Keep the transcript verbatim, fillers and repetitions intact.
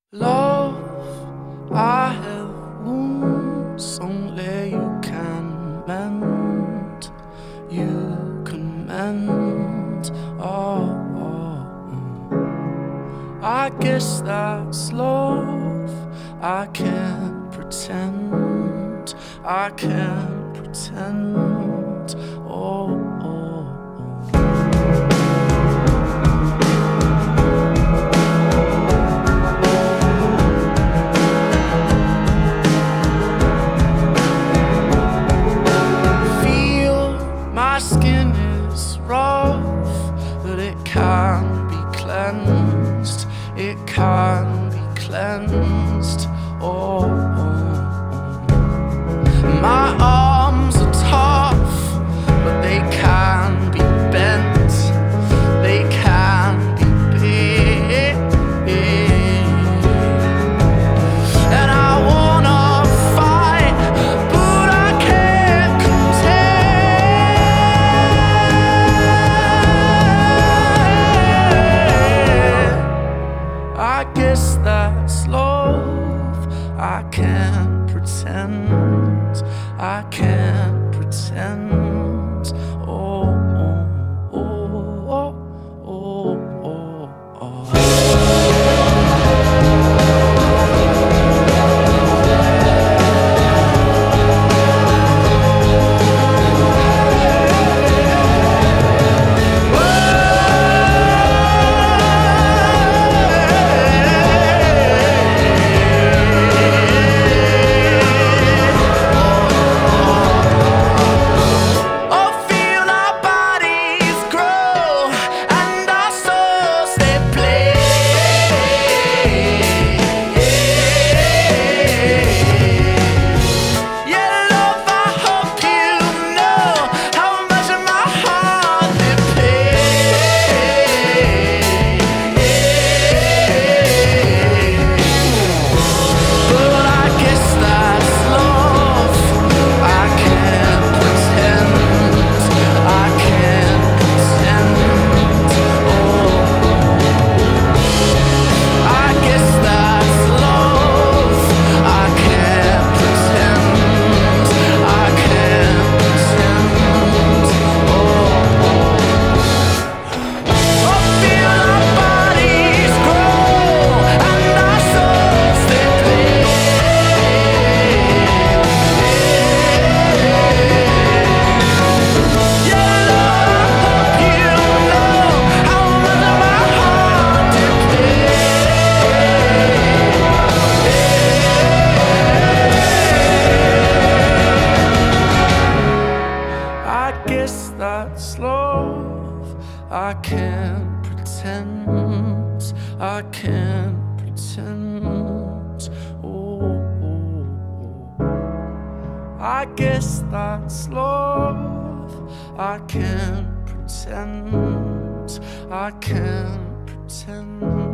Love, I have wounds only you can mend. You can mend. Oh, oh, oh. I guess that's love. I can't pretend. I can't pretend. Oh, oh, oh. My skin is rough, but it can be cleansed. It can be cleansed. Oh, oh, oh. My arms are tough, but they can be bent. They can be big. And I wanna fight, but I can't contend. I guess that's love. I can't pretend. I can't pretend. Oh, oh, oh, oh, oh, oh, oh. That's love. I can't pretend. I can't pretend. Oh, oh, oh. I guess that's love. I can't pretend. I can't pretend.